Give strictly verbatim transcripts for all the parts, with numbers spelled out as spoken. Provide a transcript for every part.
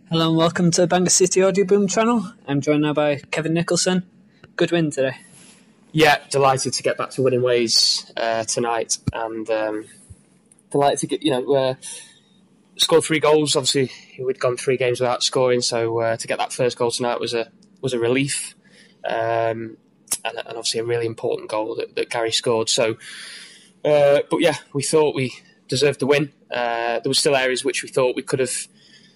Hello and welcome to the Bangor City Audio Boom channel. I'm joined now by Kevin Nicholson. Good win today. Yeah, delighted to get back to winning ways uh, tonight, and um, delighted to get you know uh, score three goals. Obviously, we'd gone three games without scoring, so uh, to get that first goal tonight was a was a relief, um, and, and obviously a really important goal that, that Gary scored. So, uh, but yeah, we thought we deserved the win. Uh, there were still areas which we thought we could have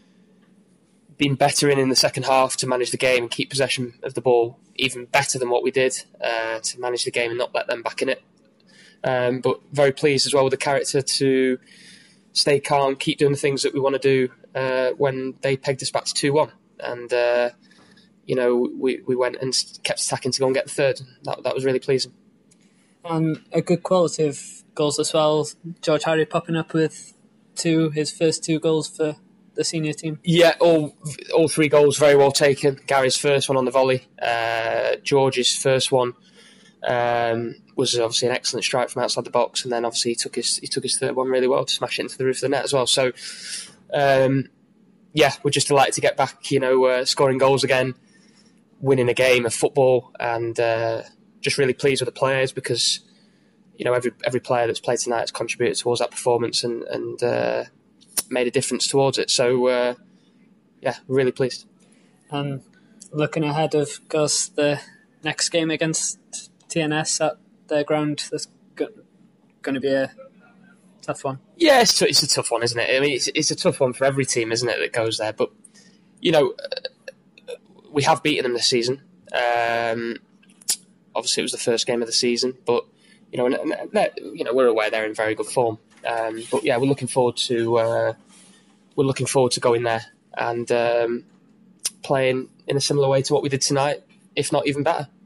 been better in in the second half to manage the game and keep possession of the ball even better than what we did uh, to manage the game and not let them back in it. Um, but very pleased as well with the character to stay calm, keep doing the things that we want to do uh, when they pegged us back to two one. And, uh, you know, we, we went and kept attacking to go and get the third. That, that was really pleasing. And a good quality of goals as well. George Harry popping up with two, his first two goals for the senior team. Yeah, all all three goals very well taken. Gary's first one on the volley, uh, George's first one um, was obviously an excellent strike from outside the box, and then obviously he took his he took his third one really well to smash it into the roof of the net as well. So, um, yeah, we're just delighted to get back, you know, uh, scoring goals again, winning a game of football, and uh, just really pleased with the players because, you know, every every player that's played tonight has contributed towards that performance and and. Uh, made a difference towards it. So, uh, yeah, really pleased. And looking ahead, of course, the next game against T N S at their ground, that's going to be a tough one. Yeah, it's, t- it's a tough one, isn't it? I mean, it's, it's a tough one for every team, isn't it, that goes there. But, you know, we have beaten them this season. Um, obviously, it was the first game of the season, but, you know, and, and, you know, we're aware they're in very good form. Um, but yeah, we're looking forward to uh, we're looking forward to going there and um, playing in a similar way to what we did tonight, if not even better.